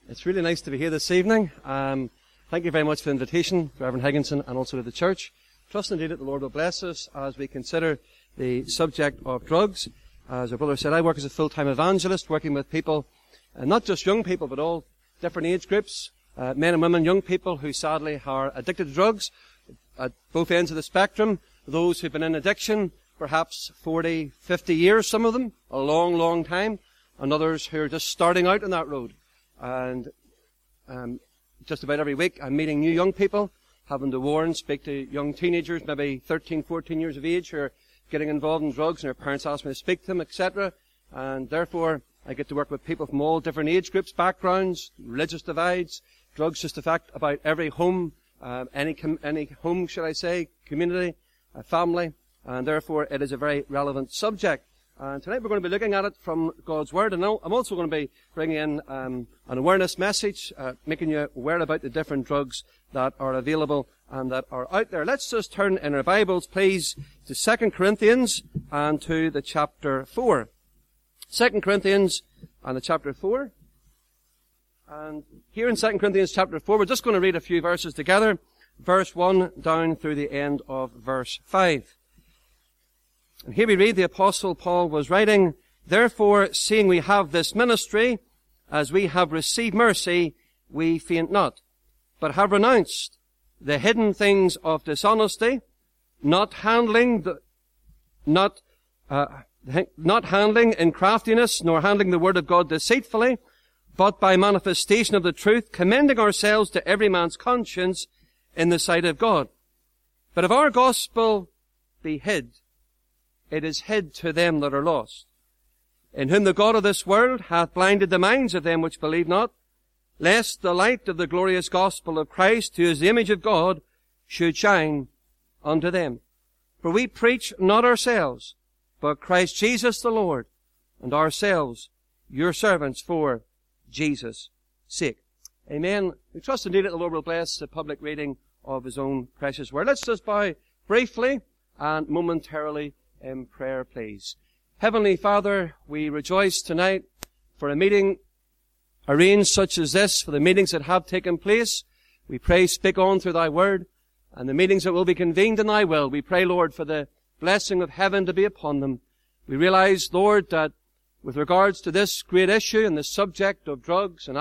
It's really nice to be here this evening. Thank you very much for the invitation, Reverend Higginson, and also to the church. Trust indeed that the Lord will bless us as we consider the subject of drugs. As our brother said, I work as a full-time evangelist, working with people, not just young people, but all different age groups, men and women, young people who sadly are addicted to drugs at both ends of the spectrum. Those who've been in addiction, perhaps 40, 50 years, some of them, a long, long time, and others who are just starting out on that road. And just about every week I'm meeting new young people, having to warn, speak to young teenagers, maybe 13, 14 years of age, who are getting involved in drugs, and their parents ask me to speak to them, etc. And therefore, I get to work with people from all different age groups, backgrounds, religious divides. Drugs just affect about every home, any home, should I say, community, family, and therefore it is a very relevant subject. And tonight we're going to be looking at it from God's Word, and I'm also going to be bringing in an awareness message, making you aware about the different drugs that are available and that are out there. Let's just turn in our Bibles, please, to 2 Corinthians and to the chapter 4. 2 Corinthians and the chapter 4. And here in 2 Corinthians chapter 4, we're just going to read a few verses together, verse 1 down through the end of verse 5. And here we read, the Apostle Paul was writing, "Therefore, seeing we have this ministry, as we have received renounced, we faint not, but have renounced the hidden things of dishonesty, not handling in craftiness, nor handling the word of God deceitfully, but by manifestation of the truth, commending ourselves to every man's conscience in the sight of God. But if our gospel be hid, it is hid to them that are lost, in whom the God of this world hath blinded the minds of them which believe not, lest the light of the glorious gospel of Christ, who is the image of God, should shine unto them. For we preach not ourselves, but Christ Jesus the Lord, and ourselves your servants for Jesus' sake." Amen. We trust indeed that the Lord will bless the public reading of His own precious word. Let's just bow briefly and momentarily in prayer, please. Heavenly Father, we rejoice tonight for a meeting arranged such as this, for the meetings that have taken place. We pray, speak on through Thy word, and the meetings that will be convened in Thy will. We pray, Lord, for the blessing of heaven to be upon them. We realize, Lord, that with regards to this great issue and the subject of drugs and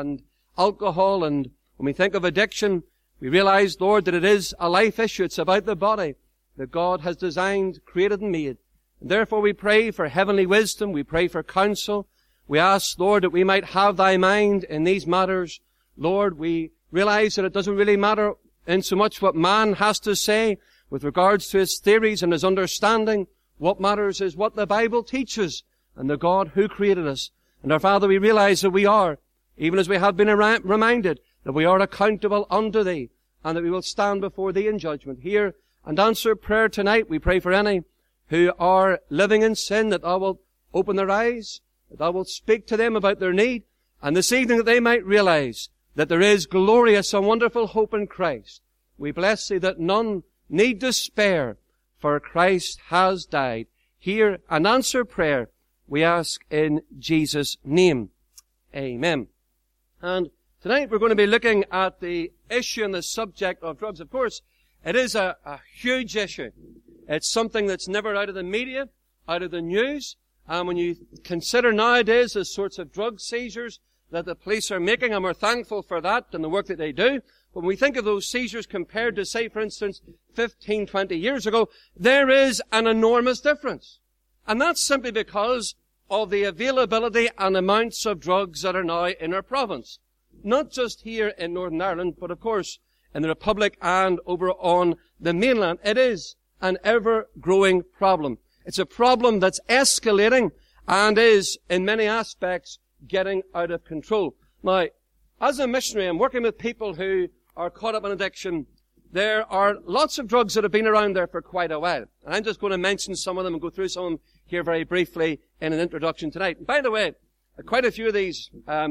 alcohol, and when we think of addiction, we realize, Lord, that it is a life issue. It's about the body that God has designed, created, and made. And therefore we pray for heavenly wisdom. We pray for counsel. We ask, Lord, that we might have Thy mind in these matters. Lord, we realize that it doesn't really matter in so much what man has to say with regards to his theories and his understanding. What matters is what the Bible teaches and the God who created us. And our Father, we realize that we are, even as we have been reminded, that we are accountable unto Thee, and that we will stand before Thee in judgment. Hear and answer prayer tonight. We pray for any who are living in sin, that Thou wilt open their eyes, that Thou wilt speak to them about their need, and this evening that they might realize that there is glorious and wonderful hope in Christ. We bless Thee that none need despair, for Christ has died. Hear and answer prayer, we ask in Jesus' name. Amen. And tonight we're going to be looking at the issue and the subject of drugs. Of course, it is a huge issue. It's something that's never out of the media, out of the news. And when you consider nowadays the sorts of drug seizures that the police are making, and we're thankful for that and the work that they do, when we think of those seizures compared to, say, for instance, 15, 20 years ago, there is an enormous difference. And that's simply because of the availability and amounts of drugs that are now in our province. Not just here in Northern Ireland, but of course in the Republic and over on the mainland. It is an ever-growing problem. It's a problem that's escalating and is, in many aspects, getting out of control. Now, as a missionary, I'm working with people who are caught up in addiction. There are lots of drugs that have been around there for quite a while. And I'm just going to mention some of them and go through some of them here very briefly in an introduction tonight. And by the way, quite a few of these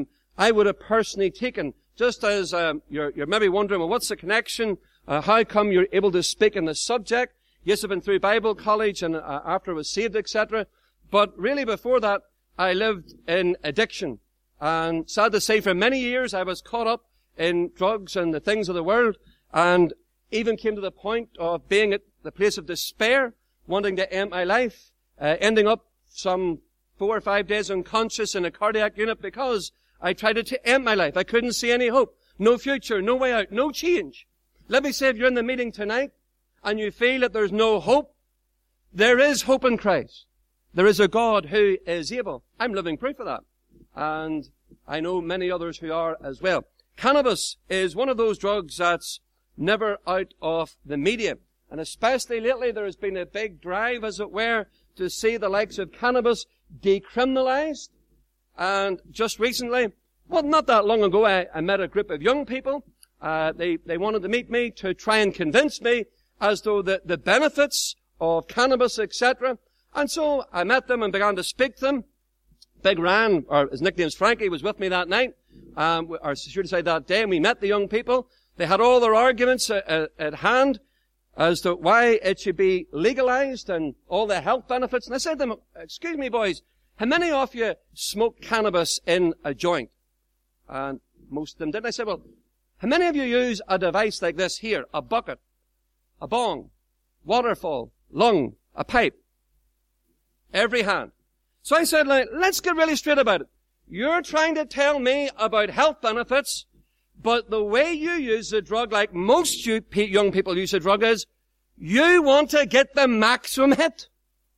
I would have personally taken, just as you're maybe wondering, well, what's the connection? How come you're able to speak in this subject? Yes, I've been through Bible college and after I was saved, etc. But really before that, I lived in addiction. And sad to say, for many years I was caught up in drugs and the things of the world, and even came to the point of being at the place of despair, wanting to end my life, ending up some 4 or 5 days unconscious in a cardiac unit because I tried to end my life. I couldn't see any hope, no future, no way out, no change. Let me say, if you're in the meeting tonight and you feel that there's no hope, there is hope in Christ. There is a God who is able. I'm living proof of that. And I know many others who are as well. Cannabis is one of those drugs that's never out of the media. And especially lately, there has been a big drive, as it were, to see the likes of cannabis decriminalized. And just recently, well, not that long ago, I met a group of young people. They wanted to meet me to try and convince me as though the benefits of cannabis, etc. And so I met them and began to speak to them. Big Ran, or his nickname's Frankie, was with me that night, or should I say that day, and we met the young people. They had all their arguments at hand as to why it should be legalized and all the health benefits. And I said to them, excuse me, boys, how many of you smoke cannabis in a joint? And most of them did. I said, well, how many of you use a device like this here? A bucket, a bong, waterfall, lung, a pipe? Every hand. So I said, let's get really straight about it. You're trying to tell me about health benefits, but the way you use the drug, like most young people use the drug, is you want to get the maximum hit.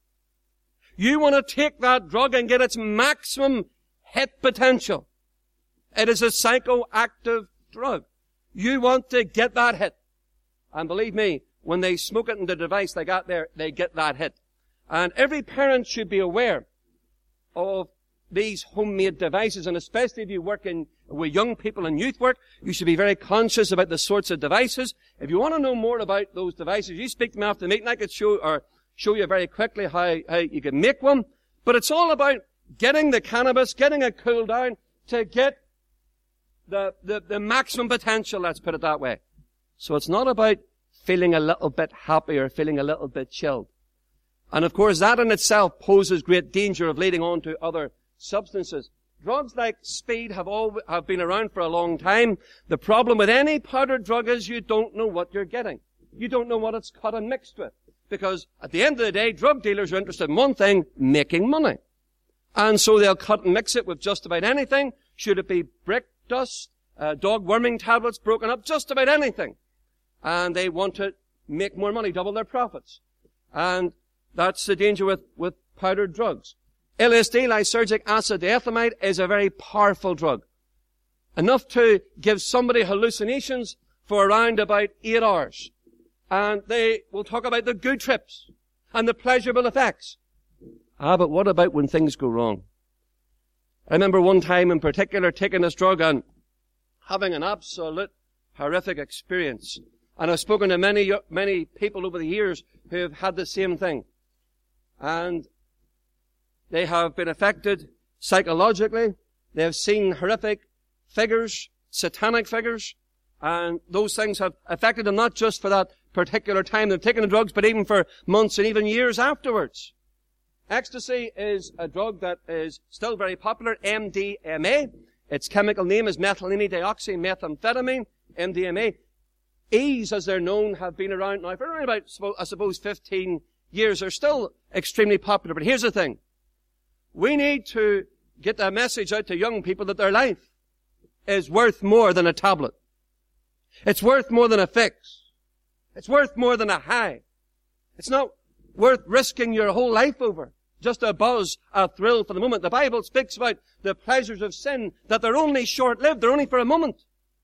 You want to take that drug and get its maximum hit potential. It is a psychoactive drug. You want to get that hit. And believe me, when they smoke it in the device they got there, they get that hit. And every parent should be aware of these homemade devices, and especially if you work with young people in youth work, you should be very conscious about the sorts of devices. If you want to know more about those devices, you speak to me after the meeting. I could show you very quickly how you can make one. But it's all about getting the cannabis, getting it cooled down to get the maximum potential, let's put it that way. So it's not about feeling a little bit happy or feeling a little bit chilled. And of course, that in itself poses great danger of leading on to other substances. Drugs like speed have been around for a long time. The problem with any powdered drug is you don't know what you're getting. You don't know what it's cut and mixed with. Because at the end of the day, drug dealers are interested in one thing, making money. And so they'll cut and mix it with just about anything. Should it be brick dust, dog worming tablets broken up, just about anything. And they want to make more money, double their profits. And that's the danger with powdered drugs. LSD, lysergic acid diethylamide, is a very powerful drug. Enough to give somebody hallucinations for around about 8 hours. And they will talk about the good trips and the pleasurable effects. But what about when things go wrong? I remember one time in particular taking this drug and having an absolute horrific experience. And I've spoken to many people over the years who have had the same thing. And they have been affected psychologically. They have seen horrific figures, satanic figures, and those things have affected them not just for that particular time they've taken the drugs, but even for months and even years afterwards. Ecstasy is a drug that is still very popular, MDMA. Its chemical name is methylene-dioxymethamphetamine, MDMA. E's, as they're known, have been around now for around about, I suppose, 15 years. They're still extremely popular. But here's the thing. We need to get that message out to young people that their life is worth more than a tablet. It's worth more than a fix. It's worth more than a high. It's not worth risking your whole life over. Just a buzz, a thrill for the moment. The Bible speaks about the pleasures of sin, that they're only short-lived. They're only for a moment.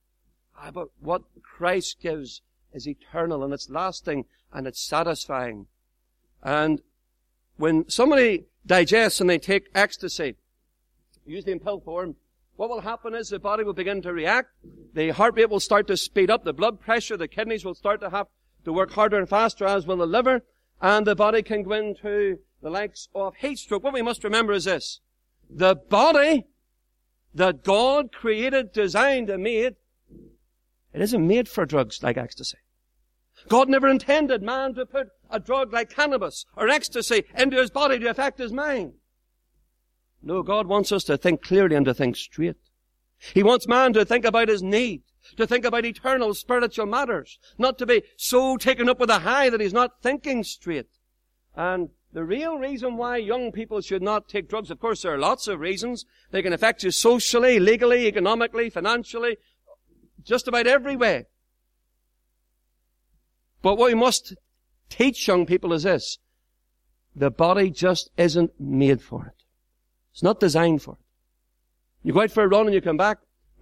But what Christ gives is eternal, and it's lasting, and it's satisfying. And when somebody digests and they take ecstasy, usually in pill form, what will happen is the body will begin to react. The heart rate will start to speed up. The blood pressure, the kidneys will start to have to work harder and faster, as will the liver. And the body can go into the likes of heat stroke. What we must remember is this. The body that God created, designed, and made, it isn't made for drugs like ecstasy. God never intended man to put a drug like cannabis or ecstasy into his body to affect his mind. No, God wants us to think clearly and to think straight. He wants man to think about his need, to think about eternal spiritual matters, not to be so taken up with a high that he's not thinking straight. And the real reason why young people should not take drugs, of course, there are lots of reasons. They can affect you socially, legally, economically, financially, just about every way. But what we must teach young people is this. The body just isn't made for it. It's not designed for it. You go out for a run and you come back,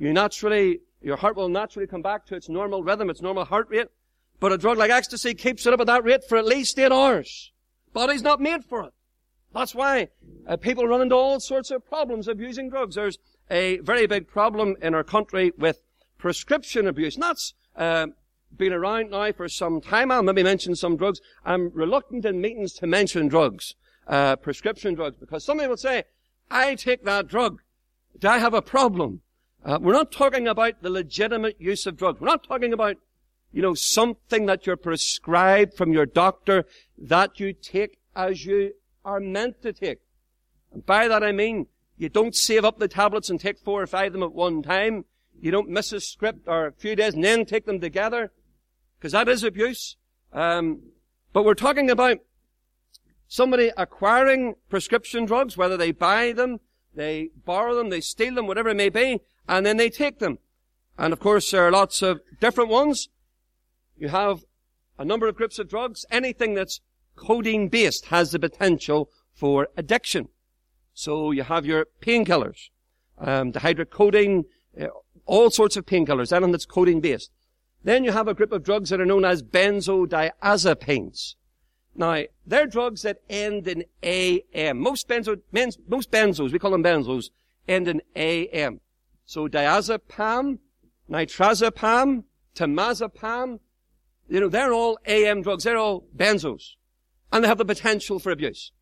your heart will naturally come back to its normal rhythm, its normal heart rate. But a drug like ecstasy keeps it up at that rate for at least 8 hours. Body's not made for it. That's why people run into all sorts of problems of using drugs. There's a very big problem in our country with prescription abuse. And that's been around now for some time. I'll maybe mention some drugs. I'm reluctant in meetings to mention drugs, prescription drugs, because somebody will say, I take that drug. Do I have a problem? We're not talking about the legitimate use of drugs. We're not talking about, something that you're prescribed from your doctor that you take as you are meant to take. And by that I mean, you don't save up the tablets and take 4 or 5 of them at one time. You don't miss a script or a few days and then take them together, because that is abuse. But we're talking about somebody acquiring prescription drugs, whether they buy them, they borrow them, they steal them, whatever it may be, and then they take them. And of course, there are lots of different ones. You have a number of groups of drugs. Anything that's codeine-based has the potential for addiction. So you have your painkillers, dihydrocodeine, all sorts of painkillers, anything that's codeine-based. Then you have a group of drugs that are known as benzodiazepines. Now, they're drugs that end in AM. Most benzos, we call them benzos, end in AM. So diazepam, nitrazepam, temazepam, they're all AM drugs. They're all benzos. And they have the potential for abuse.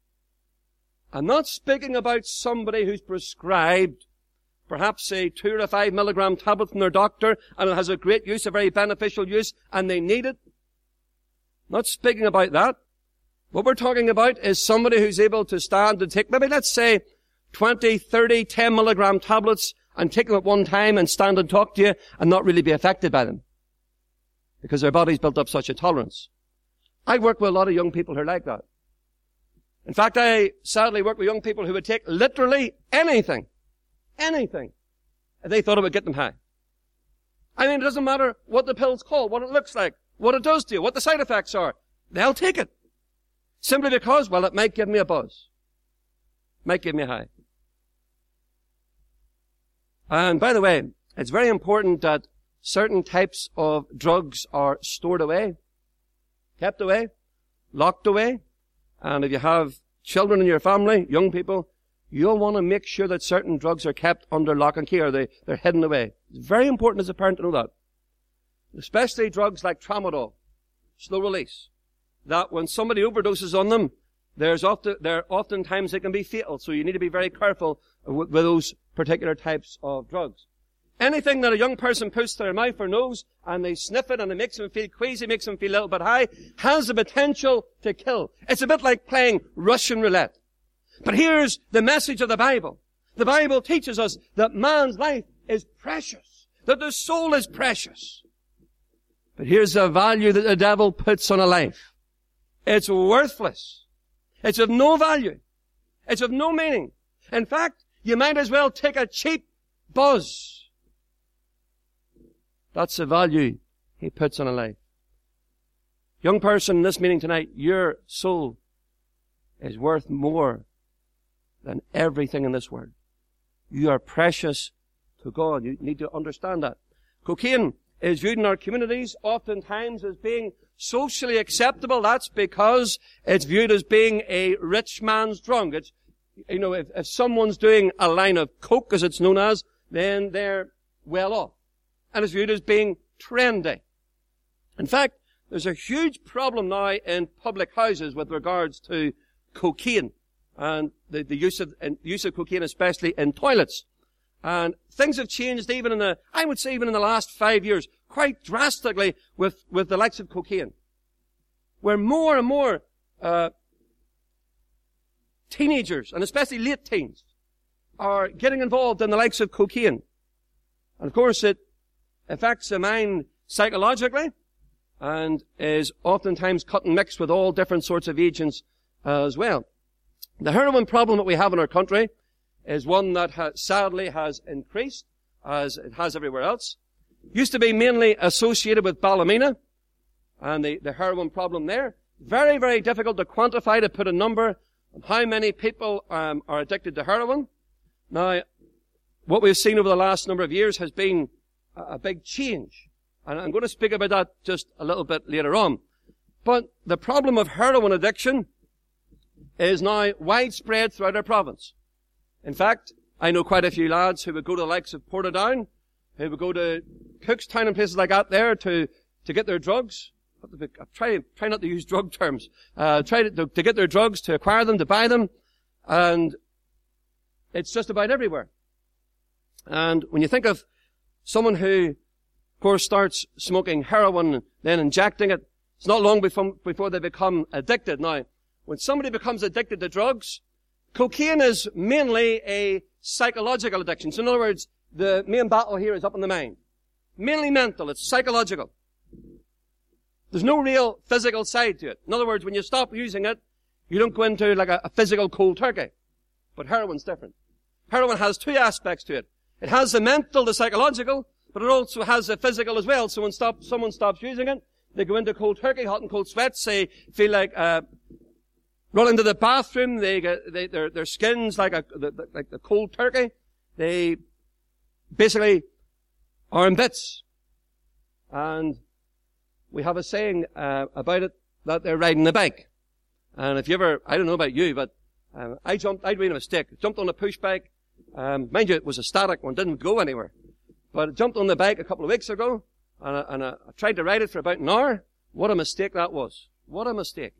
I'm not speaking about somebody who's prescribed perhaps a 2 or 5 milligram tablet from their doctor, and it has a great use, a very beneficial use, and they need it. Not speaking about that. What we're talking about is somebody who's able to stand and take, maybe let's say 20, 30, 10 milligram tablets and take them at one time and stand and talk to you and not really be affected by them, because their body's built up such a tolerance. I work with a lot of young people who are like that. In fact, I sadly work with young people who would take literally anything, if they thought it would get them high. I mean, it doesn't matter what the pill's called, what it looks like, what it does to you, what the side effects are. They'll take it. Simply because, well, it might give me a buzz. Might give me a high. And by the way, it's very important that certain types of drugs are stored away, kept away, locked away. And if you have children in your family, young people, you'll want to make sure that certain drugs are kept under lock and key, or they're hidden away. It's very important as a parent to know that. Especially drugs like tramadol, slow release. That when somebody overdoses on them, oftentimes they can be fatal. So you need to be very careful with those particular types of drugs. Anything that a young person puts to their mouth or nose and they sniff it and it makes them feel queasy, makes them feel a little bit high, has the potential to kill. It's a bit like playing Russian roulette. But here's the message of the Bible. The Bible teaches us that man's life is precious, that the soul is precious. But here's the value that the devil puts on a life. It's worthless. It's of no value. It's of no meaning. In fact, you might as well take a cheap buzz. That's the value he puts on a life. Young person in this meeting tonight, your soul is worth more than everything in this world. You are precious to God. You need to understand that. Cocaine is viewed in our communities oftentimes as being socially acceptable. That's because it's viewed as being a rich man's drug. It's, if someone's doing a line of coke, as it's known as, then they're well off. And it's viewed as being trendy. In fact, there's a huge problem now in public houses with regards to cocaine and the use of cocaine, especially in toilets. And things have changed even in the last 5 years, quite drastically with the likes of cocaine. Where more and more, teenagers, and especially late teens, are getting involved in the likes of cocaine. And of course it affects the mind psychologically and is oftentimes cut and mixed with all different sorts of agents as well. The heroin problem that we have in our country is one that sadly has increased, as it has everywhere else. Used to be mainly associated with Ballymena and the heroin problem there. Very, very difficult to quantify, to put a number on how many people are addicted to heroin. Now, what we've seen over the last number of years has been a big change. And I'm going to speak about that just a little bit later on. But the problem of heroin addiction is now widespread throughout our province. In fact, I know quite a few lads who would go to the likes of Portadown, who would go to Cookstown and places like that there to get their drugs. Try not to use drug terms. Try to get their drugs, to acquire them, to buy them. And it's just about everywhere. And when you think of someone who, of course, starts smoking heroin and then injecting it, it's not long before they become addicted. Now, when somebody becomes addicted to drugs, cocaine is mainly a psychological addiction. So in other words, the main battle here is up in the mind. Mainly mental, it's psychological. There's no real physical side to it. In other words, when you stop using it, you don't go into like a physical cold turkey. But heroin's different. Heroin has two aspects to it. It has the mental, the psychological, but it also has the physical as well. So when someone stops using it, they go into cold turkey, hot and cold sweats, they feel like run into the bathroom, their skin's like the cold turkey. They basically are in bits. And we have a saying about it that they're riding a bike. And if you ever, I don't know about you, but I'd made a mistake. Jumped on a push bike. Mind you, it was a static one, didn't go anywhere. But I jumped on the bike a couple of weeks ago, and I tried to ride it for about an hour. What a mistake that was. What a mistake.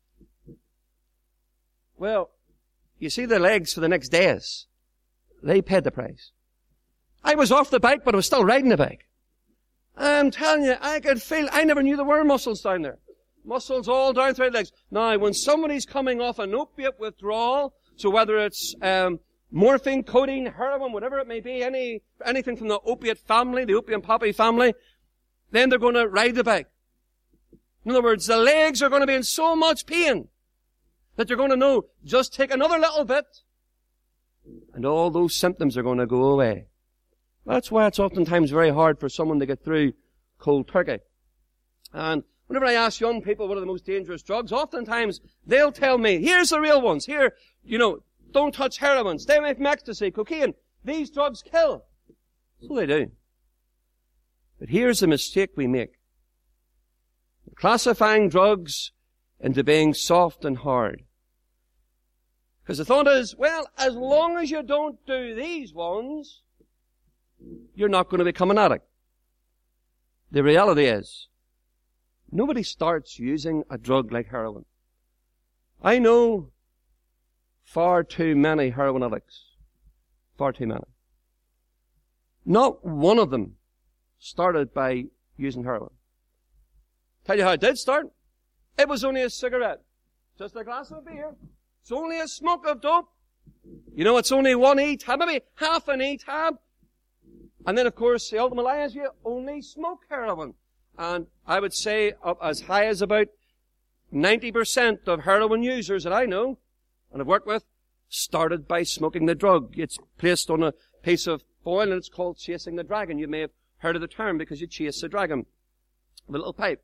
Well, you see the legs for the next days. They paid the price. I was off the bike, but I was still riding the bike. I'm telling you, I could feel, I never knew there were muscles down there. Muscles all down through the legs. Now, when somebody's coming off an opiate withdrawal, so whether it's morphine, codeine, heroin, whatever it may be, anything from the opiate family, the opium poppy family, then they're going to ride the bike. In other words, the legs are going to be in so much pain that you're going to know, just take another little bit, and all those symptoms are going to go away. That's why it's oftentimes very hard for someone to get through cold turkey. And whenever I ask young people what are the most dangerous drugs, oftentimes they'll tell me, here's the real ones. Here, don't touch heroin, stay away from ecstasy, cocaine. These drugs kill. So they do. But here's the mistake we make. Classifying drugs into being soft and hard. Because the thought is, well, as long as you don't do these ones, you're not going to become an addict. The reality is, nobody starts using a drug like heroin. I know far too many heroin addicts. Far too many. Not one of them started by using heroin. Tell you how it did start. It was only a cigarette. Just a glass of beer. It's only a smoke of dope. It's only one E-tab, maybe half an E-tab. And then, of course, the ultimate lie is you only smoke heroin. And I would say up as high as about 90% of heroin users that I know and have worked with started by smoking the drug. It's placed on a piece of foil and it's called chasing the dragon. You may have heard of the term because you chase the dragon with a little pipe.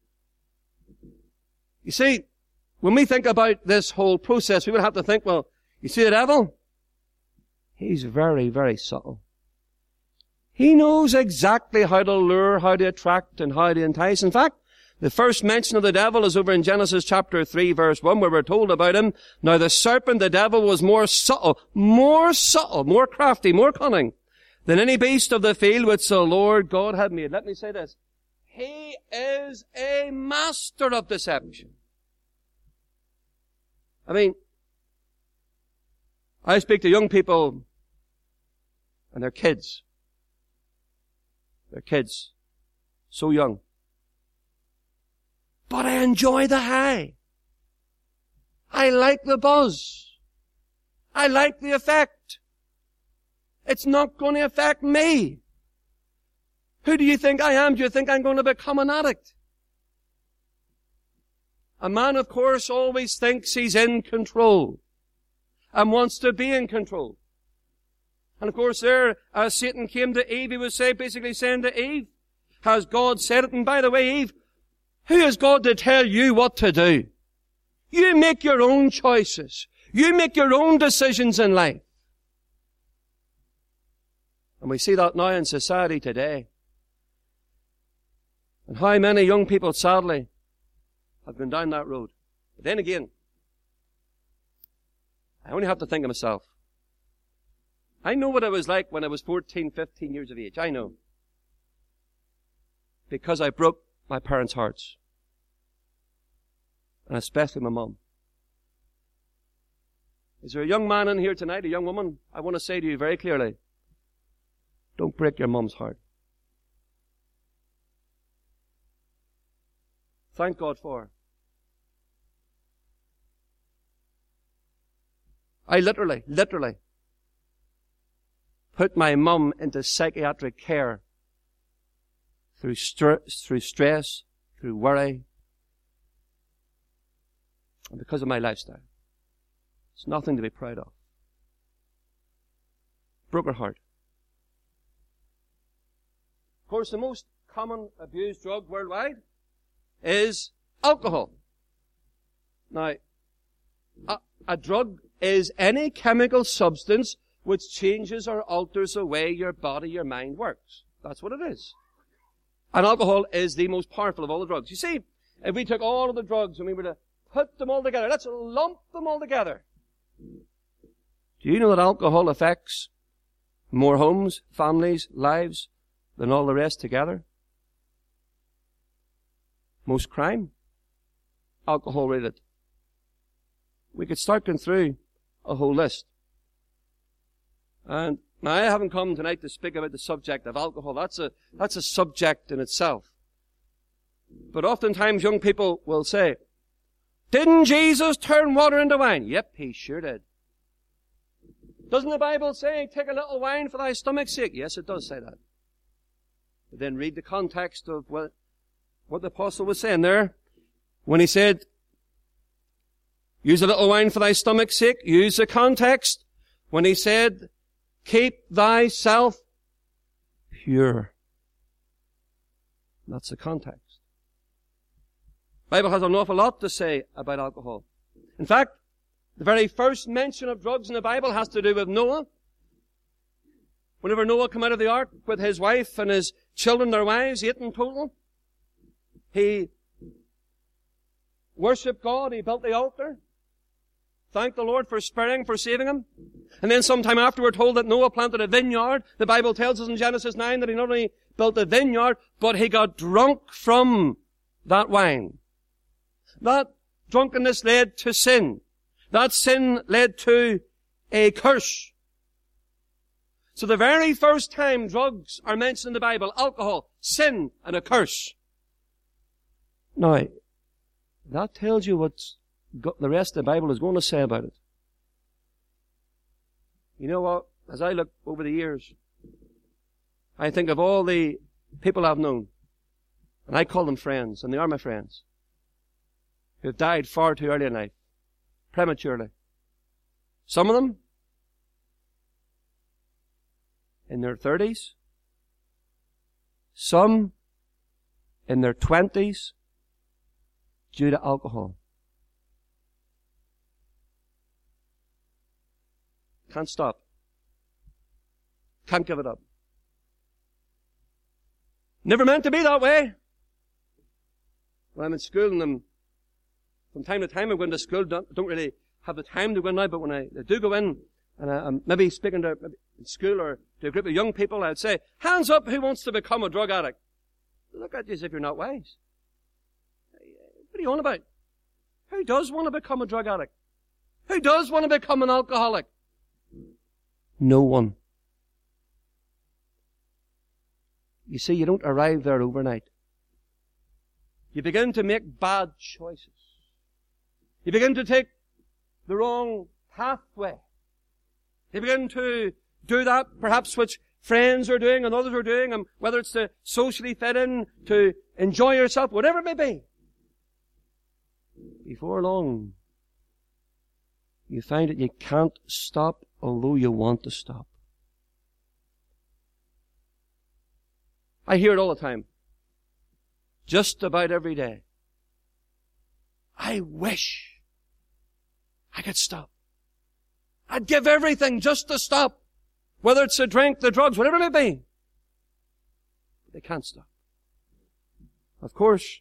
You see, when we think about this whole process, we would have to think, well, you see the devil? He's very, very subtle. He knows exactly how to lure, how to attract, and how to entice. In fact, the first mention of the devil is over in Genesis chapter 3, verse 1, where we're told about him. Now the serpent, the devil, was more subtle, more crafty, more cunning than any beast of the field which the Lord God had made. Let me say this. He is a master of deception. I mean, I speak to young people and their kids. They're kids. So young. But I enjoy the high. I like the buzz. I like the effect. It's not going to affect me. Who do you think I am? Do you think I'm going to become an addict? A man, of course, always thinks he's in control and wants to be in control. And of course there, as Satan came to Eve, he was basically saying to Eve, has God said it? And by the way, Eve, who is God to tell you what to do? You make your own choices. You make your own decisions in life. And we see that now in society today. And how many young people, sadly, have gone down that road. But then again, I only have to think of myself. I know what it was like when I was 14, 15 years of age. I know. Because I broke my parents' hearts. And especially my mum. Is there a young man in here tonight, a young woman? I want to say to you very clearly, don't break your mum's heart. Thank God for her. I literally put my mum into psychiatric care through stress, through worry, and because of my lifestyle. It's nothing to be proud of. Broke her heart. Of course, the most common abused drug worldwide is alcohol. Now, a drug is any chemical substance which changes or alters the way your body, your mind works. That's what it is. And alcohol is the most powerful of all the drugs. You see, if we took all of the drugs and we were to put them all together, let's lump them all together. Do you know that alcohol affects more homes, families, lives than all the rest together? Most crime, alcohol related. We could start going through a whole list. And now I haven't come tonight to speak about the subject of alcohol. That's a subject in itself. But oftentimes young people will say, didn't Jesus turn water into wine? Yep, he sure did. Doesn't the Bible say, take a little wine for thy stomach's sake? Yes, it does say that. But then read the context of what the apostle was saying there. When he said, use a little wine for thy stomach's sake, use the context. When he said, keep thyself pure. That's the context. The Bible has an awful lot to say about alcohol. In fact, the very first mention of drugs in the Bible has to do with Noah. Whenever Noah came out of the ark with his wife and his children, their wives, 8 in total, he worshipped God, he built the altar, thanked the Lord for sparing, for saving him. And then sometime after we're told that Noah planted a vineyard. The Bible tells us in Genesis 9 that he not only built a vineyard, but he got drunk from that wine. That drunkenness led to sin. That sin led to a curse. So the very first time drugs are mentioned in the Bible, alcohol, sin, and a curse. Now, that tells you what the rest of the Bible is going to say about it. You know what? As I look over the years, I think of all the people I've known, and I call them friends, and they are my friends, who have died far too early in life, prematurely. Some of them in their 30s, some in their 20s, due to alcohol. Can't stop. Can't give it up. Never meant to be that way. When I'm in school and from time to time I'm going to school, don't really have the time to go in now, but when I do go in, and I'm maybe speaking to in school or to a group of young people, I'd say, hands up who wants to become a drug addict. Look at you as if you're not wise. What are you on about? Who does want to become a drug addict? Who does want to become an alcoholic? No one. You see, you don't arrive there overnight. You begin to make bad choices. You begin to take the wrong pathway. You begin to do that, perhaps which friends are doing and others are doing, and whether it's to socially fit in, to enjoy yourself, whatever it may be, before long, you find that you can't stop although you want to stop. I hear it all the time. Just about every day. I wish I could stop. I'd give everything just to stop. Whether it's the drink, the drugs, whatever it may be. They can't stop. Of course,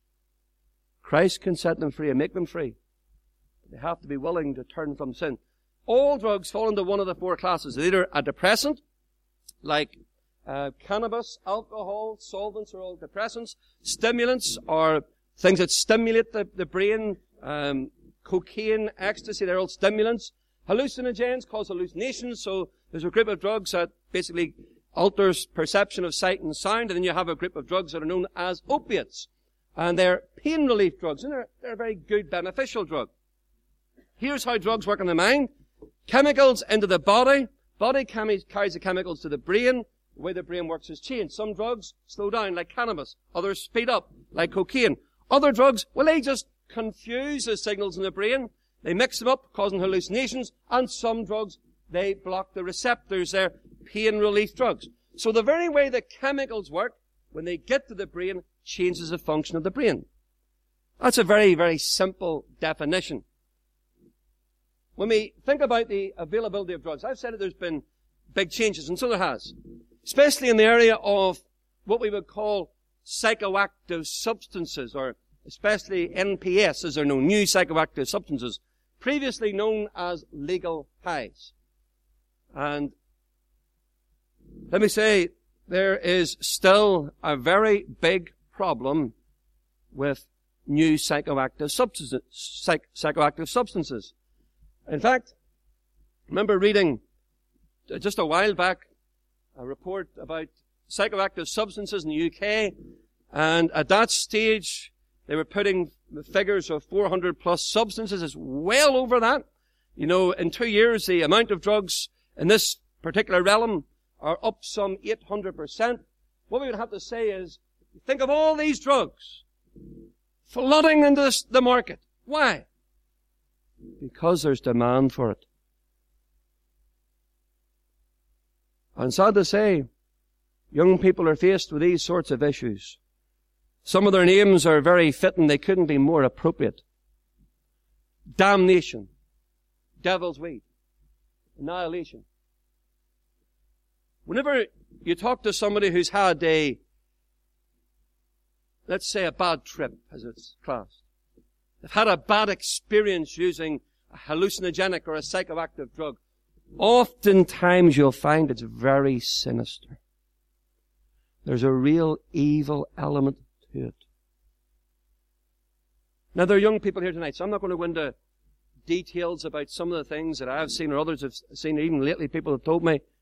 Christ can set them free and make them free. They have to be willing to turn from sin. All drugs fall into one of the four classes. They're either a depressant, like cannabis, alcohol, solvents are all depressants. Stimulants are things that stimulate the brain. Cocaine, ecstasy, they're all stimulants. Hallucinogens cause hallucinations. So there's a group of drugs that basically alters perception of sight and sound. And then you have a group of drugs that are known as opiates. And they're pain relief drugs. And they're a very good, beneficial drug. Here's how drugs work in the mind. Chemicals into the body. Body carries the chemicals to the brain. The way the brain works is changed. Some drugs slow down, like cannabis. Others speed up, like cocaine. Other drugs, well, they just confuse the signals in the brain. They mix them up, causing hallucinations. And some drugs, they block the receptors. They're pain relief drugs. So the very way the chemicals work, when they get to the brain, changes the function of the brain. That's a very, very simple definition. When we think about the availability of drugs, I've said that there's been big changes, and so there has. Especially in the area of what we would call psychoactive substances, or especially NPS, as they're known, new psychoactive substances, previously known as legal highs. And let me say, there is still a very big problem with new psychoactive substances. In fact, I remember reading just a while back a report about psychoactive substances in the UK, and at that stage they were putting the figures of 400 plus substances. It's well over that. You know, in 2 years the amount of drugs in this particular realm are up some 800%. What we would have to say is, think of all these drugs flooding into the market. Why? Because there's demand for it. And sad to say, young people are faced with these sorts of issues. Some of their names are very fitting. They couldn't be more appropriate. Damnation. Devil's weed. Annihilation. Whenever you talk to somebody who's had let's say a bad trip, as it's classed, they've had a bad experience using a hallucinogenic or a psychoactive drug, oftentimes you'll find it's very sinister. There's a real evil element to it. Now, there are young people here tonight, so I'm not going to go into details about some of the things that I've seen or others have seen, even lately people have told me.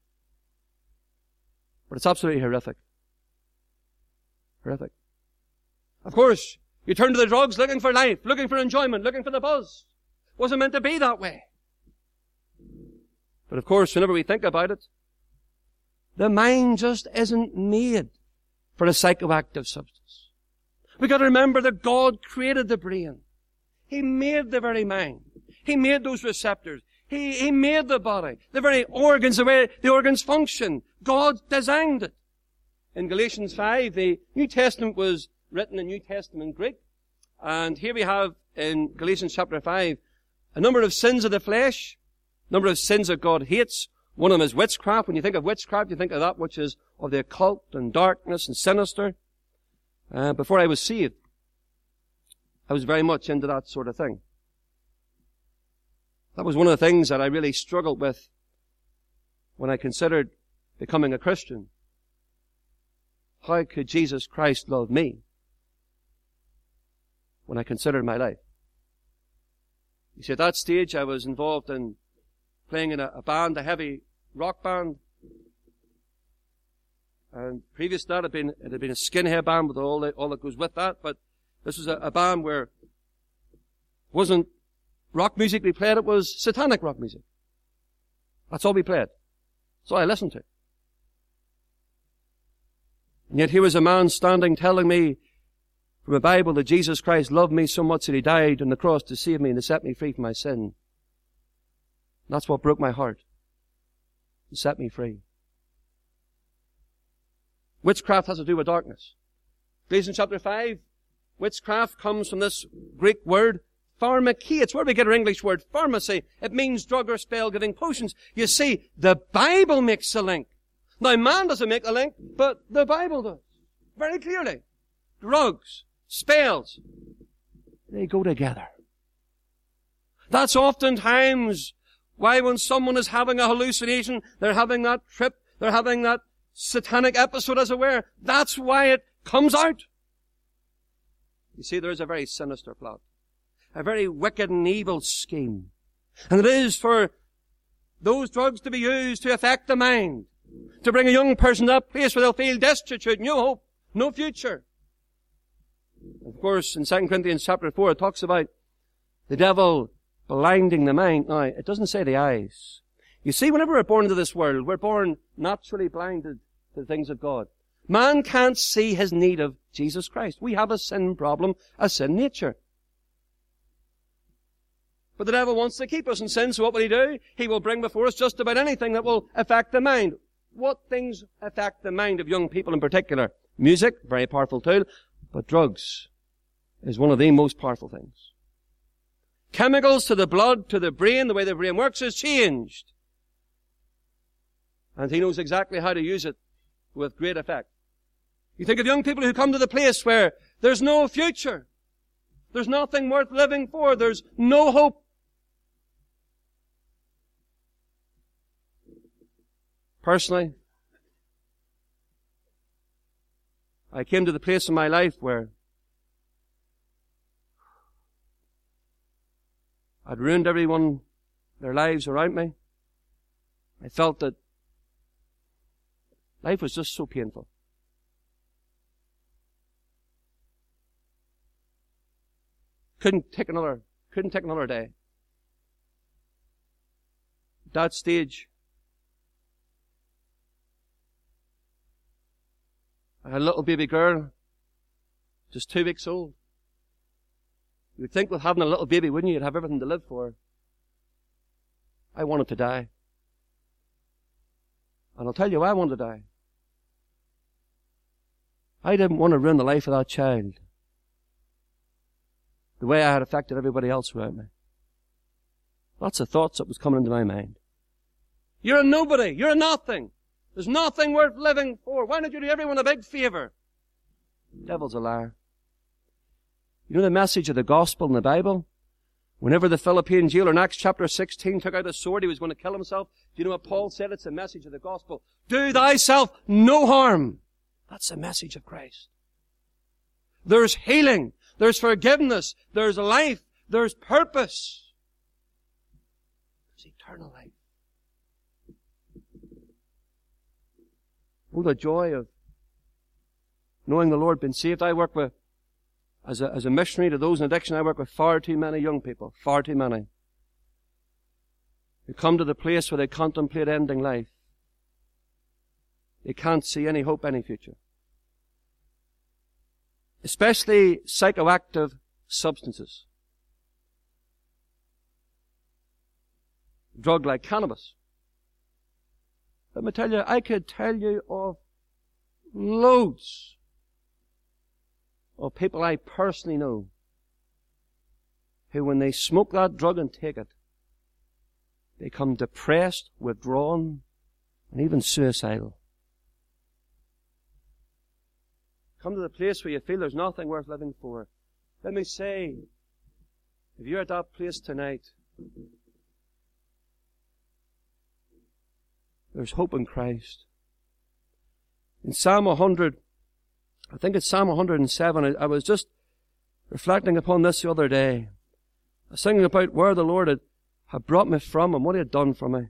But it's absolutely horrific. Horrific. Of course, you turn to the drugs looking for life, looking for enjoyment, looking for the buzz. Wasn't meant to be that way. But of course, whenever we think about it, the mind just isn't made for a psychoactive substance. We've got to remember that God created the brain. He made the very mind. He made those receptors. He made the body. The very organs, the way the organs function. God designed it. In Galatians 5, the New Testament was written in New Testament Greek. And here we have in Galatians chapter 5 a number of sins of the flesh, a number of sins that God hates. One of them is witchcraft. When you think of witchcraft, you think of that which is of the occult and darkness and sinister. Before I was saved, I was very much into that sort of thing. That was one of the things that I really struggled with when I considered becoming a Christian. How could Jesus Christ love me when I considered my life? You see, at that stage I was involved in playing in a band, a heavy rock band. And previous to that, it had been a skinhead band with all that goes with that. But this was a band where it wasn't rock music we played, it was satanic rock music. That's all we played. So I listened to. And yet here was a man standing telling me from the Bible that Jesus Christ loved me so much that he died on the cross to save me and to set me free from my sin. That's what broke my heart. To set me free. Witchcraft has to do with darkness. Ephesians chapter 5, witchcraft comes from this Greek word, pharmakia. It's where we get our English word pharmacy. It means drug or spell-giving potions. You see, the Bible makes a link. Now, man doesn't make a link, but the Bible does. Very clearly. Drugs, spells, they go together. That's oftentimes why when someone is having a hallucination, they're having that trip, they're having that satanic episode, as it were, that's why it comes out. You see, there is a very sinister plot. A very wicked and evil scheme. And it is for those drugs to be used to affect the mind. To bring a young person to that place where they'll feel destitute, no hope, no future. Of course, in 2 Corinthians chapter 4, it talks about the devil blinding the mind. Now, it doesn't say the eyes. You see, whenever we're born into this world, we're born naturally blinded to the things of God. Man can't see his need of Jesus Christ. We have a sin problem, a sin nature. But the devil wants to keep us in sin, so what will he do? He will bring before us just about anything that will affect the mind. What things affect the mind of young people in particular? Music, very powerful tool, but drugs is one of the most powerful things. Chemicals to the blood, to the brain, the way the brain works is changed. And he knows exactly how to use it with great effect. You think of young people who come to the place where there's no future. There's nothing worth living for. There's no hope. Personally, I came to the place in my life where I'd ruined everyone, their lives around me. I felt that life was just so painful. Couldn't take another day. At that stage, I had a little baby girl, just 2 weeks old. You would think with having a little baby, wouldn't you? You'd have everything to live for. I wanted to die. And I'll tell you why I wanted to die. I didn't want to ruin the life of that child the way I had affected everybody else around me. Lots of thoughts that was coming into my mind. You're a nobody. You're a nothing. There's nothing worth living for. Why don't you do everyone a big favor? The devil's a liar. You know the message of the gospel in the Bible? Whenever the Philippian jailer in Acts chapter 16 took out a sword, he was going to kill himself. Do you know what Paul said? It's the message of the gospel. Do thyself no harm. That's the message of Christ. There's healing. There's forgiveness. There's life. There's purpose. There's eternal life. Oh, the joy of knowing the Lord, been saved. I work with, as a missionary to those in addiction, I work with far too many young people. Far too many. Who come to the place where they contemplate ending life. They can't see any hope, any future. Especially psychoactive substances. A drug like cannabis. Let me tell you, I could tell you of loads of people I personally know who, when they smoke that drug and take it, they become depressed, withdrawn, and even suicidal. Come to the place where you feel there's nothing worth living for. Let me say, if you're at that place tonight, there's hope in Christ. In Psalm 100, I think it's Psalm 107, I was just reflecting upon this the other day. I was thinking about where the Lord had brought me from and what He had done for me.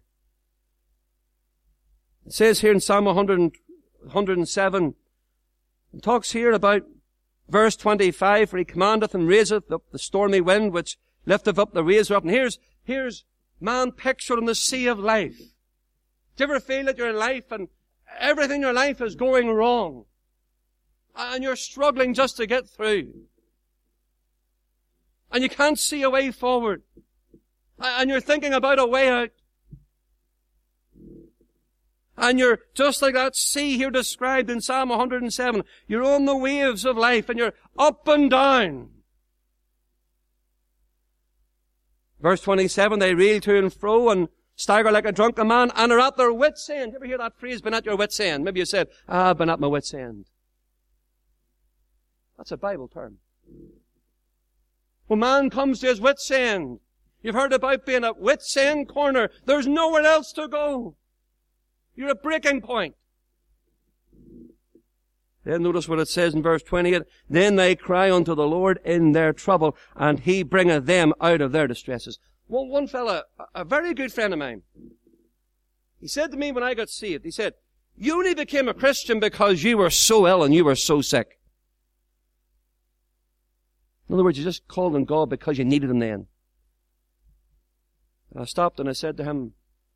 It says here in Psalm 107, it talks here about verse 25, for He commandeth and raiseth up the stormy wind, which lifteth up the waves up. And here's man pictured in the sea of life. Do you ever feel that you're in life and everything in your life is going wrong? And you're struggling just to get through. And you can't see a way forward. And you're thinking about a way out. And you're just like that sea here described in Psalm 107. You're on the waves of life and you're up and down. Verse 27, they reel to and fro and stagger like a drunken man and are at their wits' end. You ever hear that phrase, been at your wits' end? Maybe you said, I've been at my wits' end. That's a Bible term. When man comes to his wits' end, you've heard about being at wits' end corner. There's nowhere else to go. You're at breaking point. Then notice what it says in verse 28. Then they cry unto the Lord in their trouble, and He bringeth them out of their distresses. Well, one fella, a very good friend of mine, he said to me when I got saved, he said, you only became a Christian because you were so ill and you were so sick. In other words, you just called on God because you needed Him then. And I stopped and I said to him,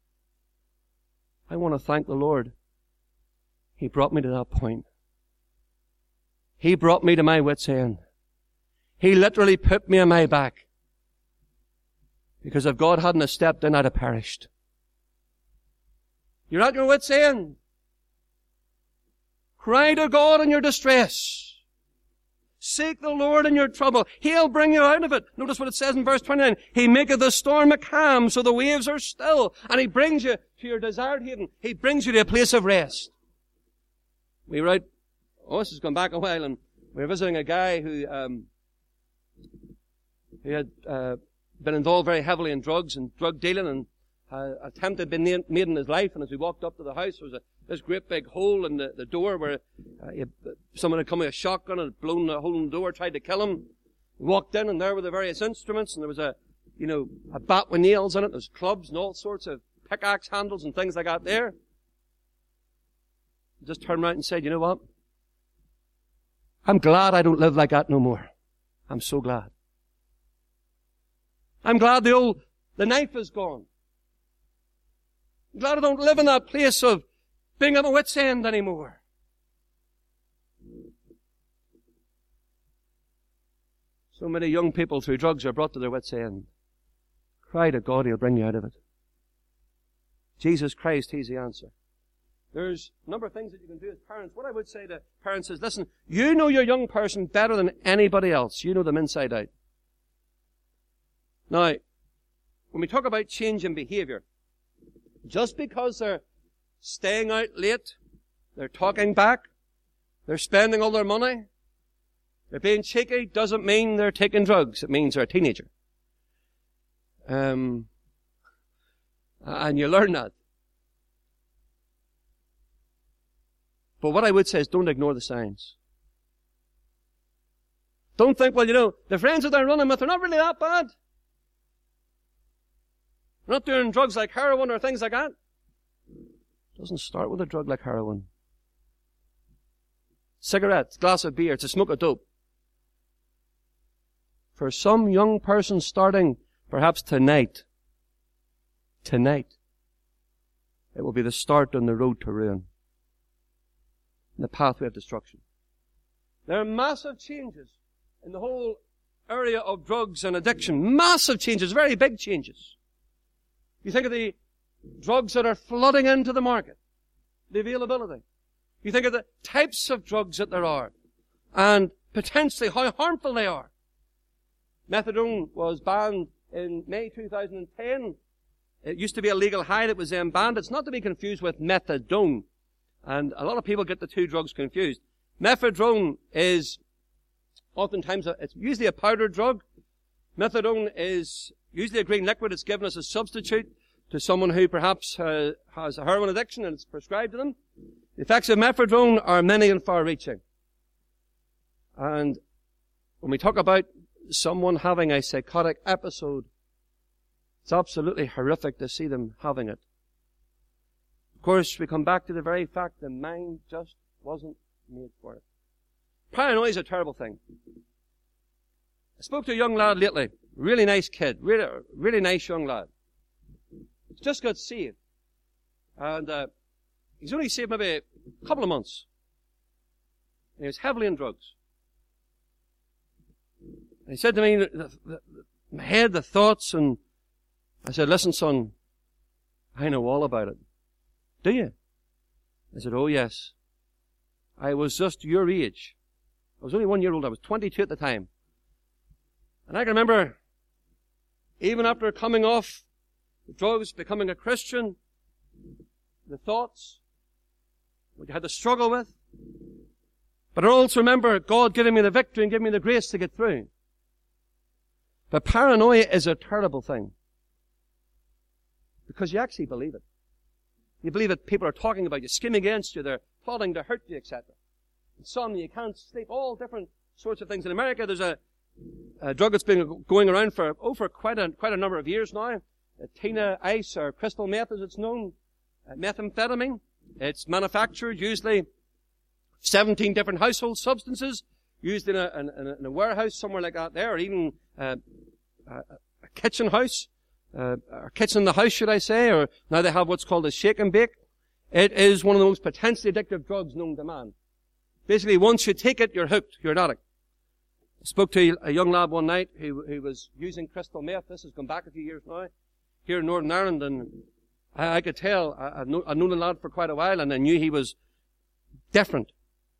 I want to thank the Lord. He brought me to that point. He brought me to my wits' end. He literally put me on my back. Because if God hadn't have stepped in, I'd have perished. You're at your wits' end. Cry to God in your distress. Seek the Lord in your trouble. He'll bring you out of it. Notice what it says in verse 29. He maketh the storm a calm, so the waves are still. And He brings you to your desired haven. He brings you to a place of rest. We were out, this has gone back a while, and we were visiting a guy who had been involved very heavily in drugs and drug dealing, and attempt had been made in his life. And as we walked up to the house, there was this great big hole in the door where someone had come with a shotgun and had blown a hole in the door, tried to kill him. We walked in, and there were the various instruments, and there was a bat with nails in it. There's clubs and all sorts of pickaxe handles and things like that there. I just turned around and said, you know what? I'm glad I don't live like that no more. I'm so glad. I'm glad the knife is gone. I'm glad I don't live in that place of being at my wits' end anymore. So many young people through drugs are brought to their wits' end. Cry to God, He'll bring you out of it. Jesus Christ, He's the answer. There's a number of things that you can do as parents. What I would say to parents is, listen, you know your young person better than anybody else. You know them inside out. Now, when we talk about change in behavior, just because they're staying out late, they're talking back, they're spending all their money, they're being cheeky, doesn't mean they're taking drugs. It means they're a teenager. And you learn that. But what I would say is don't ignore the signs. Don't think, well, the friends that they're running with are not really that bad. They're not doing drugs like heroin or things like that. It doesn't start with a drug like heroin. Cigarettes, glass of beer, to smoke a dope. For some young person starting perhaps tonight, it will be the start on the road to ruin, the pathway of destruction. There are massive changes in the whole area of drugs and addiction. Massive changes, very big changes. You think of the drugs that are flooding into the market, the availability. You think of the types of drugs that there are, and potentially how harmful they are. Methadone was banned in May 2010. It used to be a legal high that was then banned. It's not to be confused with methadone. And a lot of people get the two drugs confused. Methadone is oftentimes, it's usually a powder drug. Methadone is usually a green liquid. It's given as a substitute to someone who perhaps has a heroin addiction and it's prescribed to them. The effects of methadone are many and far-reaching. And when we talk about someone having a psychotic episode, it's absolutely horrific to see them having it. Of course, we come back to the very fact the mind just wasn't made for it. Paranoia is a terrible thing. I spoke to a young lad lately, really nice kid, really nice young lad. He's just got saved. And he's only saved maybe a couple of months. And he was heavily in drugs. And he said to me, my head, the thoughts, and I said, listen, son, I know all about it. Do you? I said, oh yes. I was just your age. I was only 1 year old. I was 22 at the time. And I can remember, even after coming off the drugs, becoming a Christian, the thoughts, what you had to struggle with. But I also remember God giving me the victory and giving me the grace to get through. But paranoia is a terrible thing. Because you actually believe it. You believe that people are talking about you, scheming against you, they're plotting to hurt you, etc. Insomnia, you can't sleep, all different sorts of things. In America, there's a drug that's been going around for quite a number of years now. Tina Ice, or crystal meth as it's known. Methamphetamine. It's manufactured, usually 17 different household substances, used in a warehouse somewhere like that there, or even a kitchen house, or kitchen in the house, should I say, or now they have what's called a shake and bake. It is one of the most potentially addictive drugs known to man. Basically, once you take it, you're hooked. You're an addict. I spoke to a young lad one night who was using crystal meth. This has gone back a few years now, here in Northern Ireland, and I could tell. I'd known the lad for quite a while, and I knew he was different.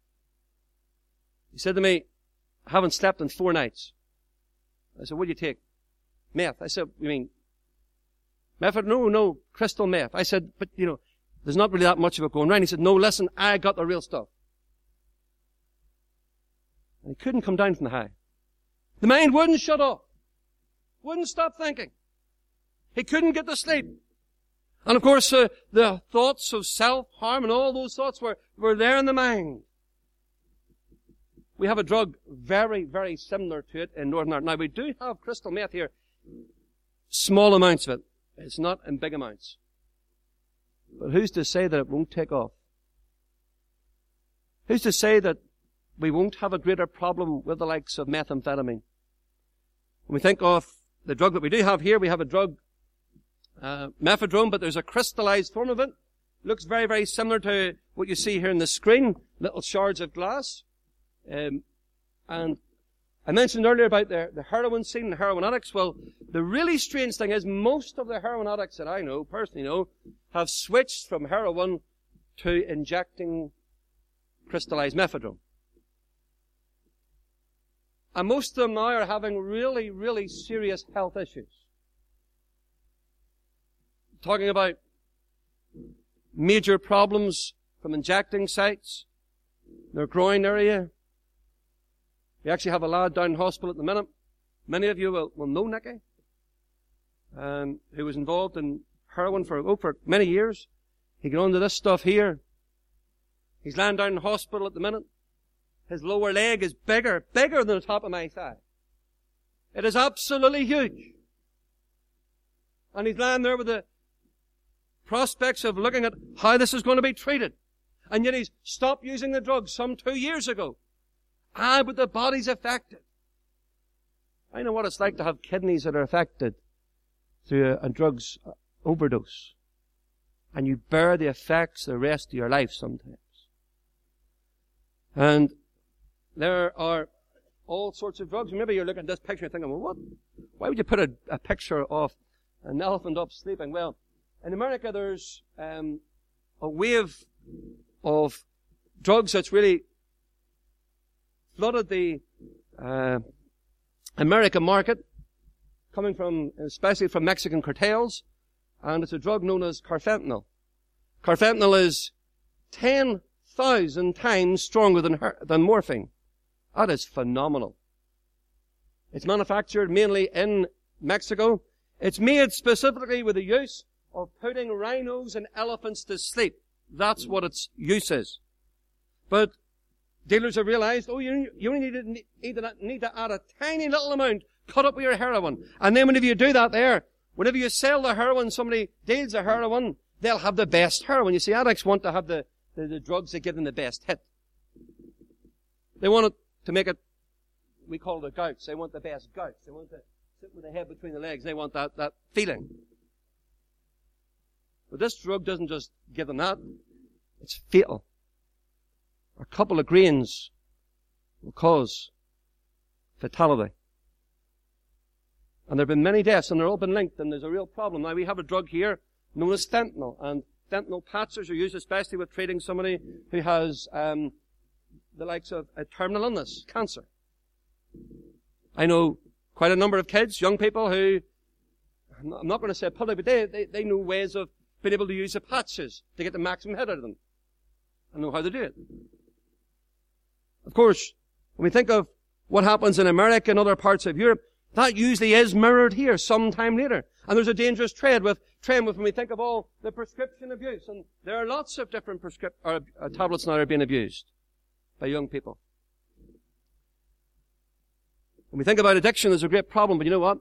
He said to me, I haven't slept in 4 nights. I said, what do you take? Meth. I said, you mean meth? No, crystal meth. I said, but there's not really that much of it going around. He said, no, listen, I got the real stuff. And he couldn't come down from the high. The mind wouldn't shut off. Wouldn't stop thinking. He couldn't get to sleep. And of course, the thoughts of self-harm and all those thoughts were there in the mind. We have a drug very, very similar to it in Northern Ireland. Now, we do have crystal meth here. Small amounts of it. It's not in big amounts. But who's to say that it won't take off? Who's to say that we won't have a greater problem with the likes of methamphetamine? When we think of the drug that we do have here, we have a drug, mephedrone, but there's a crystallized form of it. Looks very, very similar to what you see here on the screen. Little shards of glass. And I mentioned earlier about the heroin scene, the heroin addicts. Well, the really strange thing is most of the heroin addicts that I know, personally know, have switched from heroin to injecting crystallized mephedrone. And most of them now are having really, really serious health issues. Talking about major problems from injecting sites, their groin area. We actually have a lad down in hospital at the minute. Many of you will know Nicky, who was involved in heroin for many years. He got onto this stuff here. He's lying down in hospital at the minute. His lower leg is bigger than the top of my thigh. It is absolutely huge. And he's lying there with the prospects of looking at how this is going to be treated. And yet he's stopped using the drugs some 2 years ago. But the body's affected. I know what it's like to have kidneys that are affected through a drugs overdose. And you bear the effects the rest of your life sometimes. And there are all sorts of drugs. Maybe you're looking at this picture and thinking, well, what? Why would you put a picture of an elephant up sleeping? Well, in America there's a wave of drugs that's really flooded the American market, coming from, especially from Mexican cartels, and it's a drug known as carfentanil. Carfentanil is 10,000 times stronger than morphine. That is phenomenal. It's manufactured mainly in Mexico. It's made specifically with the use of putting rhinos and elephants to sleep. That's what its use is. But dealers have realized, you only need to add a tiny little amount, cut up with your heroin. And then whenever you do that whenever you sell the heroin, somebody deals the heroin, they'll have the best heroin. You see, addicts want to have the drugs that give them the best hit. They want it to make it, we call it gouts. They want the best gouts. They want to sit with the head between the legs. They want that feeling. But this drug doesn't just give them that. It's fatal. A couple of grains will cause fatality. And there have been many deaths, and they're all been linked, and there's a real problem. Now, we have a drug here known as fentanyl, and fentanyl patches are used especially with treating somebody who has the likes of a terminal illness, cancer. I know quite a number of kids, young people who, I'm not going to say public, but they know ways of being able to use the patches to get the maximum hit out of them. And know how to do it. Of course, when we think of what happens in America and other parts of Europe, that usually is mirrored here sometime later. And there's a dangerous trend with when we think of all the prescription abuse. And there are lots of different tablets now that are being abused by young people. When we think about addiction, there's a great problem, but you know what?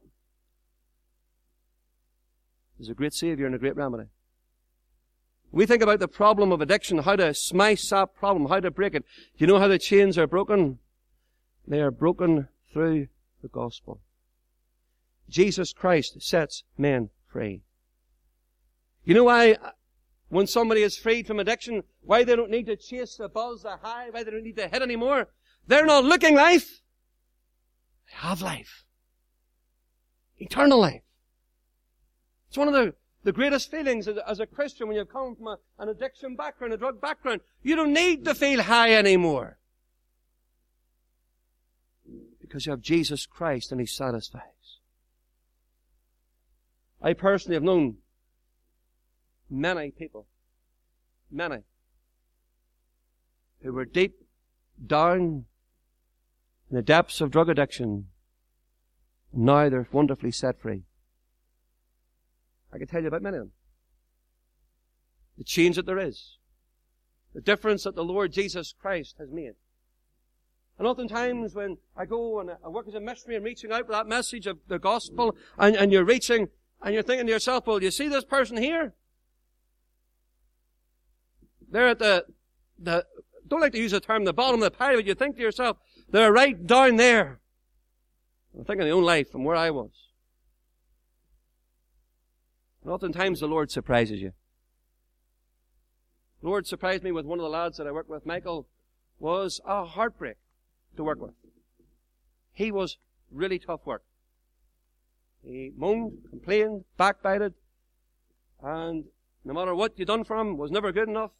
There's a great Savior and a great remedy. When we think about the problem of addiction, how to smash that problem, how to break it, do you know how the chains are broken? They are broken through the gospel. Jesus Christ sets men free. You know why, when somebody is freed from addiction, why they don't need to chase the buzz, the high, why they don't need to hit anymore? They're not looking life. They have life. Eternal life. It's one of the greatest feelings as a Christian when you've come from an addiction background, a drug background. You don't need to feel high anymore. Because you have Jesus Christ and He satisfies. I personally have known many people, who were deep down in the depths of drug addiction. Now they're wonderfully set free. I can tell you about many of them. The change that there is. The difference that the Lord Jesus Christ has made. And oftentimes when I go and I work as a missionary and reaching out with that message of the gospel, and you're reaching, and you're thinking to yourself, well, you see this person here? They're at don't like to use the term the bottom of the pile, but you think to yourself, they're right down there. I'm thinking of my own life and where I was. And oftentimes the Lord surprises you. The Lord surprised me with one of the lads that I worked with. Michael was a heartbreak to work with. He was really tough work. He moaned, complained, backbited, and no matter what you done for him, was never good enough.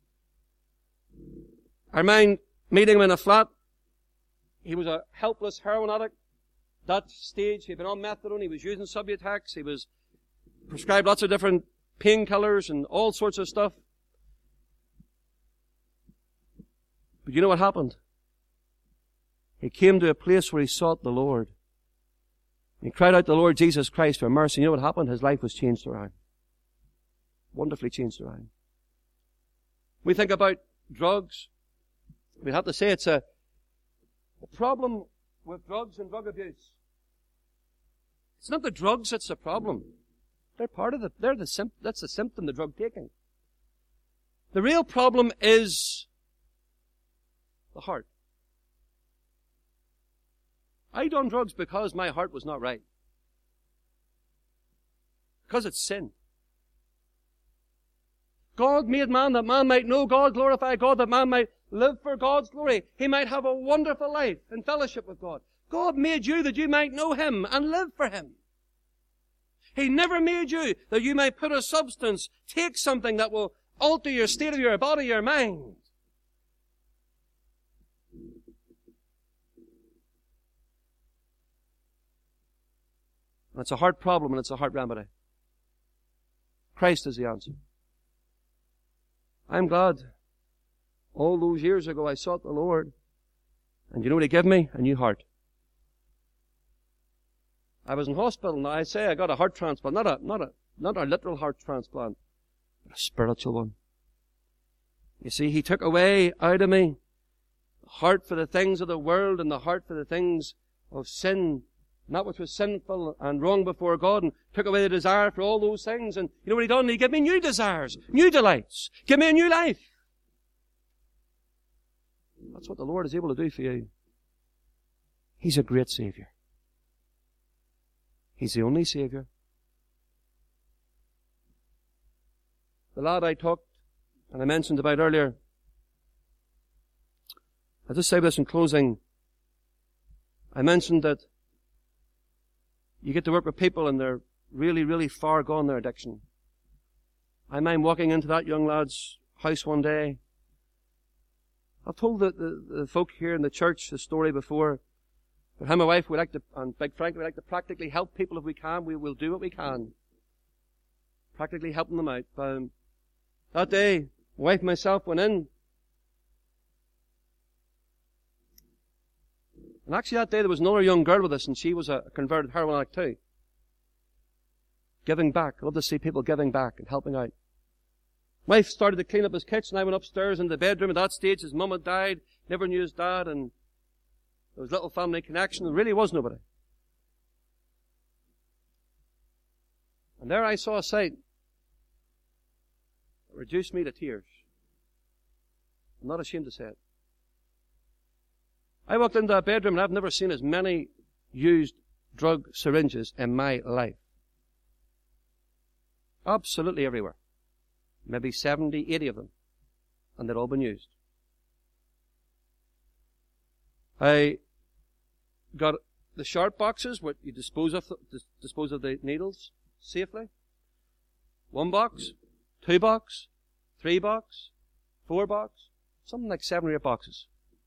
I mind meeting him in a flat. He was a helpless heroin addict. That stage, he'd been on methadone, he was using Subutex, he was prescribed lots of different painkillers and all sorts of stuff. But you know what happened? He came to a place where he sought the Lord. He cried out to the Lord Jesus Christ for mercy. You know what happened? His life was changed around. Wonderfully changed around. We think about drugs. We have to say it's a problem with drugs and drug abuse. It's not the drugs that's the problem. They're part of that's the symptom, the drug taking. The real problem is the heart. I done drugs because my heart was not right. Because it's sin. God made man that man might know God, glorify God, that man might live for God's glory. He might have a wonderful life in fellowship with God. God made you that you might know Him and live for Him. He never made you that you might put a substance, take something that will alter your state of your body, your mind. And it's a heart problem and it's a heart remedy. Christ is the answer. I'm glad all those years ago I sought the Lord. And you know what He gave me? A new heart. I was in hospital and I say I got a heart transplant. Not a literal heart transplant, but a spiritual one. You see, He took away out of me the heart for the things of the world and the heart for the things of sin, and that which was sinful and wrong before God, and took away the desire for all those things. And you know what He done? He gave me new desires, new delights. Give me a new life. That's what the Lord is able to do for you. He's a great Savior. He's the only Savior. the lad I talked and I mentioned about earlier, I'll just say this in closing. I mentioned that you get to work with people and they're really, really far gone their addiction. I mind walking into that young lad's house one day. I've told the folk here in the church the story before. But him and my wife, and Big Frank, we like to practically help people if we can. We will do what we can. Practically helping them out. That day, my wife and myself went in. And actually that day there was another young girl with us, and she was a converted heroin addict too. Giving back. I love to see people giving back and helping out. Wife started to clean up his kitchen. I went upstairs into the bedroom. At that stage, his mum had died. Never knew his dad, and there was little family connection. There really was nobody. And there I saw a sight that reduced me to tears. I'm not ashamed to say it. I walked into that bedroom and I've never seen as many used drug syringes in my life. Absolutely everywhere. Maybe 70, 80 of them. And they'd all been used. I got the sharp boxes where you dispose of the needles safely. 1 box, 2 box, 3 box, 4 box, something like 7 or 8 boxes.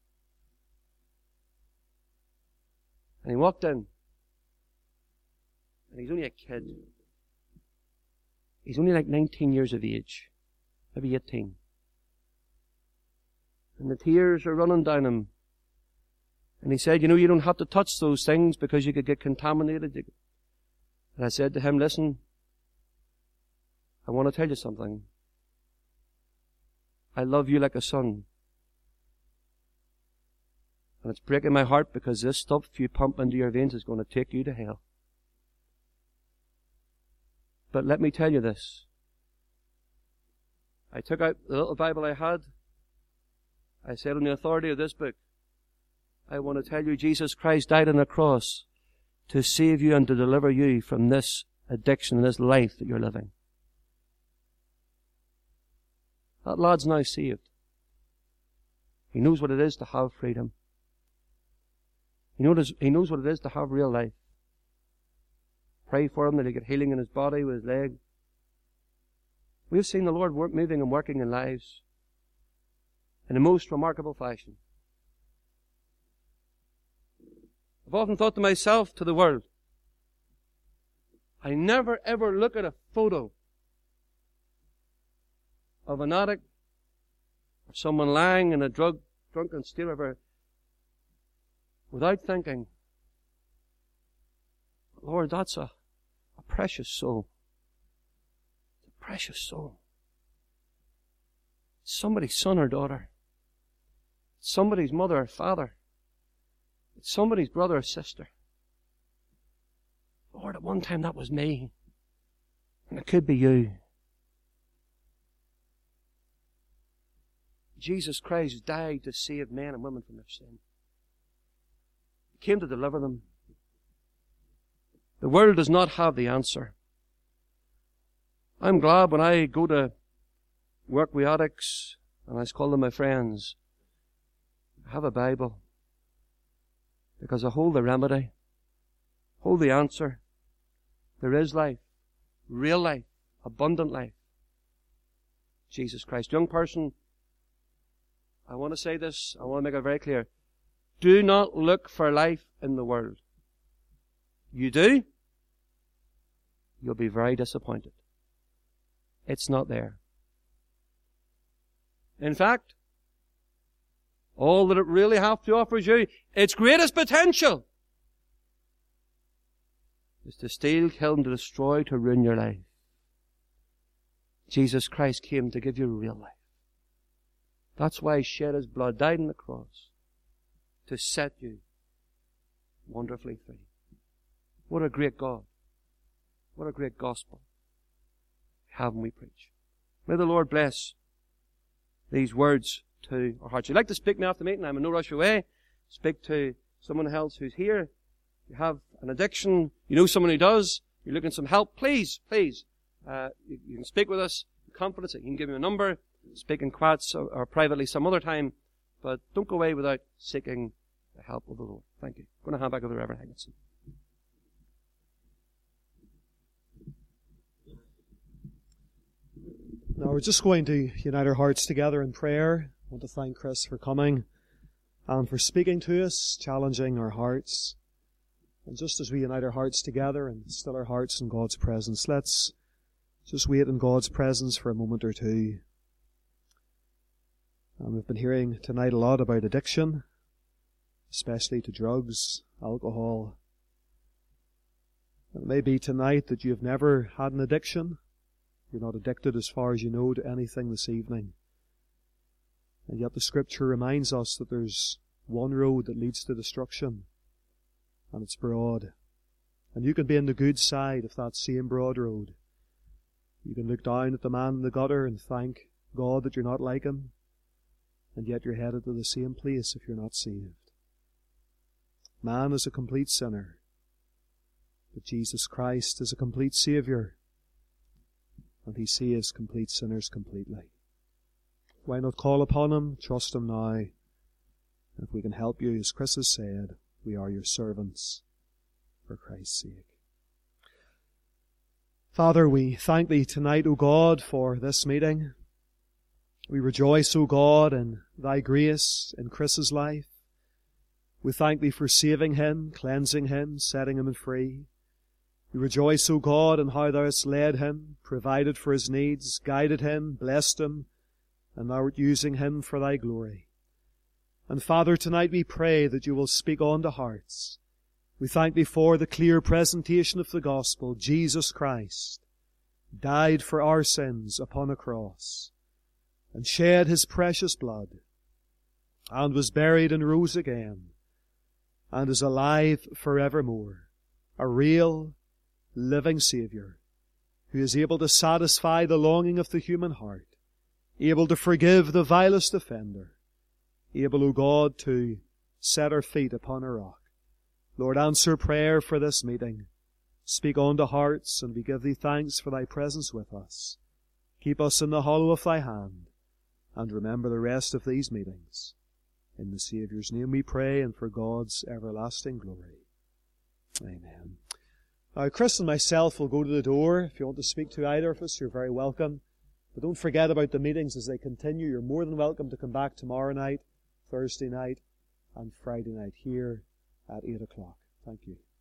And he walked in. And he's only a kid. He's only like 19 years of age. Maybe 18. And the tears are running down him. And he said, you know, you don't have to touch those things because you could get contaminated. And I said to him, listen, I want to tell you something. I love you like a son. And it's breaking my heart because this stuff you pump into your veins is going to take you to hell. But let me tell you this. I took out the little Bible I had. I said, on the authority of this book, I want to tell you Jesus Christ died on the cross to save you and to deliver you from this addiction and this life that you're living. That lad's now saved. He knows what it is to have freedom. He knows what it is to have real life. Pray for him that he get healing in his body, with his leg. We've seen the Lord moving and working in lives in a most remarkable fashion. I've often thought to myself, to the world, I never ever look at a photo of an addict or someone lying in a drunken state without thinking, Lord, that's a precious soul. It's a precious soul. It's somebody's son or daughter. It's somebody's mother or father. It's somebody's brother or sister. Lord, at one time that was me. And it could be you. Jesus Christ died to save men and women from their sin. He came to deliver them. The world does not have the answer. I'm glad when I go to work with addicts, and I call them my friends, I have a Bible. Because I hold the remedy, hold the answer. There is life, real life, abundant life. Jesus Christ. Young person, I want to say this, I want to make it very clear. Do not look for life in the world. You do, you'll be very disappointed. It's not there. In fact, all that it really has to offer you, its greatest potential, is to steal, kill, and to destroy, to ruin your life. Jesus Christ came to give you real life. That's why He shed His blood, died on the cross, to set you wonderfully free. What a great God. What a great gospel. Haven't we preach? May the Lord bless these words to our hearts. You'd like to speak to me after the meeting, I'm in no rush away. Speak to someone else who's here. You have an addiction, you know someone who does, you're looking for some help, please, you can speak with us. confidence. He can give you a number, speak in quiet or privately some other time, but don't go away without seeking the help of the Lord. Thank you. I'm going to hand back over to Reverend Higginson. Now we're just going to unite our hearts together in prayer. I want to thank Chris for coming and for speaking to us, challenging our hearts. And just as we unite our hearts together and still our hearts in God's presence, let's just wait in God's presence for a moment or two. And we've been hearing tonight a lot about addiction, especially to drugs, alcohol. It may be tonight that you've never had an addiction. You're not addicted as far as you know to anything this evening. And yet the Scripture reminds us that there's one road that leads to destruction, and it's broad. And you can be in the good side of that same broad road. You can look down at the man in the gutter and thank God that you're not like him, and yet you're headed to the same place if you're not saved. Man is a complete sinner, but Jesus Christ is a complete Saviour, and He saves complete sinners completely. Why not call upon Him, trust Him now? If we can help you, as Chris has said, we are your servants for Christ's sake. Father, we thank Thee tonight, O God, for this meeting. We rejoice, O God, in Thy grace in Chris's life. We thank Thee for saving him, cleansing him, setting him free. We rejoice, O God, in how Thou hast led him, provided for his needs, guided him, blessed him, and Thou art using him for Thy glory. And Father, tonight we pray that You will speak on to hearts. We thank Thee for the clear presentation of the gospel. Jesus Christ died for our sins upon a cross and shed His precious blood and was buried and rose again and is alive forevermore, a real, living Saviour who is able to satisfy the longing of the human heart, able to forgive the vilest offender, able, O God, to set our feet upon a rock. Lord, answer prayer for this meeting. Speak on to hearts, and we give Thee thanks for Thy presence with us. Keep us in the hollow of Thy hand, and remember the rest of these meetings. In the Saviour's name we pray, and for God's everlasting glory. Amen. Now, Chris and myself will go to the door. If you want to speak to either of us, you're very welcome. But don't forget about the meetings as they continue. You're more than welcome to come back tomorrow night, Thursday night, and Friday night here at 8 o'clock. Thank you.